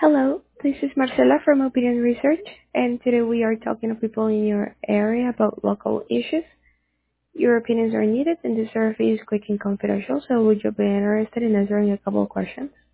Hello, this is Marcela from Opinion Research, and today we are talking to people in your area about local issues. Your opinions are needed, and the survey is quick and confidential, so would you be interested in answering a couple of questions?